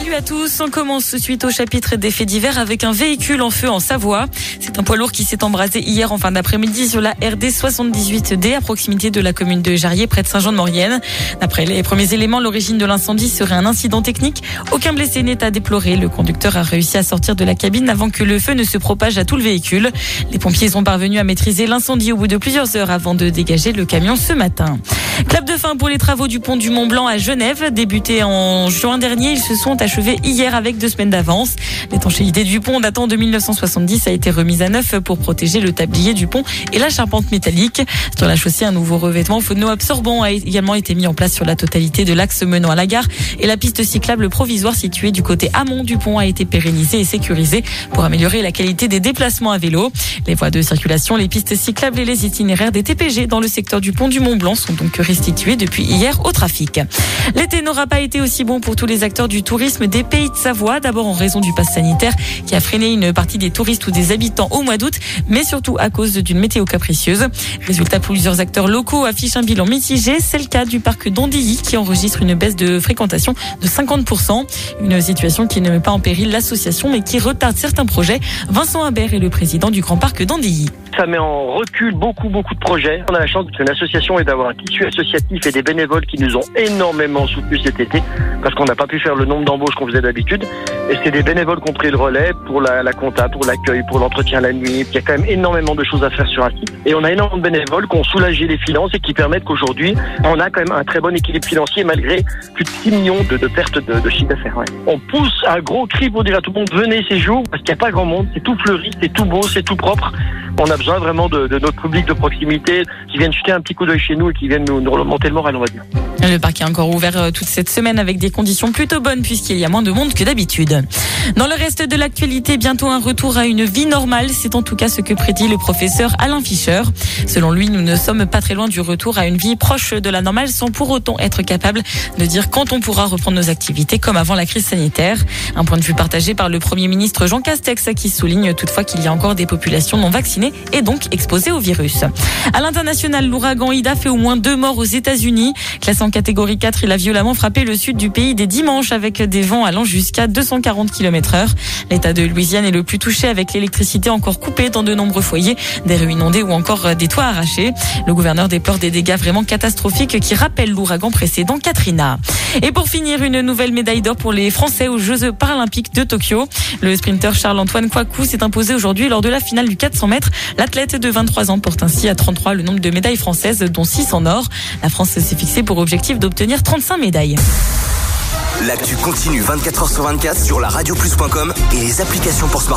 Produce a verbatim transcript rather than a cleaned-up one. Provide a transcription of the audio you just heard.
Salut à tous, on commence suite au chapitre des faits divers avec un véhicule en feu en Savoie. C'est un poids lourd qui s'est embrasé hier en fin d'après-midi sur la R D soixante-dix-huit D à proximité de la commune de Jarrier près de Saint-Jean-de-Maurienne. D'après les premiers éléments, l'origine de l'incendie serait un incident technique. Aucun blessé n'est à déplorer. Le conducteur a réussi à sortir de la cabine avant que le feu ne se propage à tout le véhicule. Les pompiers sont parvenus à maîtriser l'incendie au bout de plusieurs heures avant de dégager le camion ce matin. Clap de fin pour les travaux du pont du Mont-Blanc à Genève. Débutés en juin dernier, ils se sont achevés hier avec deux semaines d'avance. L'étanchéité du pont datant de mille neuf cent soixante-dix a été remise à neuf pour protéger le tablier du pont et la charpente métallique. Sur la chaussée, un nouveau revêtement phono-absorbant a également été mis en place sur la totalité de l'axe menant à la gare et la piste cyclable provisoire située du côté amont du pont a été pérennisée et sécurisée pour améliorer la qualité des déplacements à vélo. Les voies de circulation, les pistes cyclables et les itinéraires des T P G dans le secteur du pont du Mont-Blanc sont donc restitués depuis hier au trafic. L'été n'aura pas été aussi bon pour tous les acteurs du tourisme des Pays de Savoie. D'abord en raison du pass sanitaire qui a freiné une partie des touristes ou des habitants au mois d'août, mais surtout à cause d'une météo capricieuse. Résultat, plusieurs acteurs locaux affichent un bilan mitigé. C'est le cas du parc d'Andilly qui enregistre une baisse de fréquentation de cinquante pour cent. Une situation qui ne met pas en péril l'association mais qui retarde certains projets. Vincent Habert est le président du Grand Parc d'Andilly. Ça met en recul beaucoup, beaucoup de projets. On a la chance d'être une association et d'avoir un tissu associatif et des bénévoles qui nous ont énormément soutenus cet été parce qu'on n'a pas pu faire le nombre d'embauches qu'on faisait d'habitude. Et c'est des bénévoles qui ont pris le relais pour la, la compta, pour l'accueil, pour l'entretien la nuit. Il y a quand même énormément de choses à faire sur un site. Et on a énormément de bénévoles qui ont soulagé les finances et qui permettent qu'aujourd'hui, on a quand même un très bon équilibre financier malgré plus de six millions de, de pertes de, de chiffre d'affaires. Ouais. On pousse un gros cri pour dire à tout le monde, venez ces jours, parce qu'il n'y a pas grand monde, c'est tout fleuri, c'est tout beau, c'est tout propre. On a besoin vraiment de, de notre public de proximité qui viennent jeter un petit coup d'œil chez nous et qui viennent nous, nous remonter le moral, on va dire. Le parc est encore ouvert toute cette semaine avec des conditions plutôt bonnes puisqu'il y a moins de monde que d'habitude. Dans le reste de l'actualité, bientôt un retour à une vie normale. C'est en tout cas ce que prédit le professeur Alain Fischer. Selon lui, nous ne sommes pas très loin du retour à une vie proche de la normale sans pour autant être capable de dire quand on pourra reprendre nos activités comme avant la crise sanitaire. Un point de vue partagé par le Premier ministre Jean Castex qui souligne toutefois qu'il y a encore des populations non vaccinées et donc exposées au virus. À l'international, l'ouragan Ida fait au moins deux morts aux États-Unis. Classé en catégorie quatre, il a violemment frappé le sud du pays dès dimanche avec des vents allant jusqu'à deux cent quarante kilomètres heure. L'État de Louisiane est le plus touché avec l'électricité encore coupée dans de nombreux foyers, des rues inondées ou encore des toits arrachés. Le gouverneur déplore des dégâts vraiment catastrophiques qui rappellent l'ouragan précédent Katrina. Et pour finir, une nouvelle médaille d'or pour les Français aux Jeux paralympiques de Tokyo. Le sprinter Charles-Antoine Kouakou s'est imposé aujourd'hui lors de la finale du quatre cents mètres. L'athlète de vingt-trois ans porte ainsi à trente-trois le nombre de médailles françaises, dont six en or. La France s'est fixée pour objectif d'obtenir trente-cinq médailles. L'actu continue vingt-quatre heures sur vingt-quatre sur la radio plus point com et les applications pour smartphone.